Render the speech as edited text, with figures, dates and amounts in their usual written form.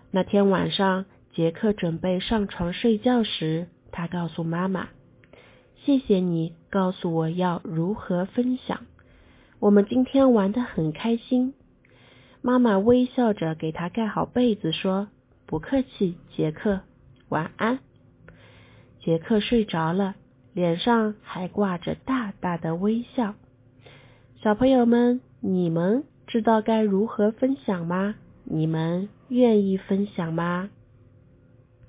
那天晚上，杰克准备上床睡觉时，他告诉妈妈，谢谢你告诉我要如何分享，我们今天玩得很开心。妈妈微笑着给他盖好被子说，不客气，杰克，晚安。杰克睡着了，脸上还挂着大大的微笑。小朋友们，你们知道该如何分享吗？你们愿意分享吗？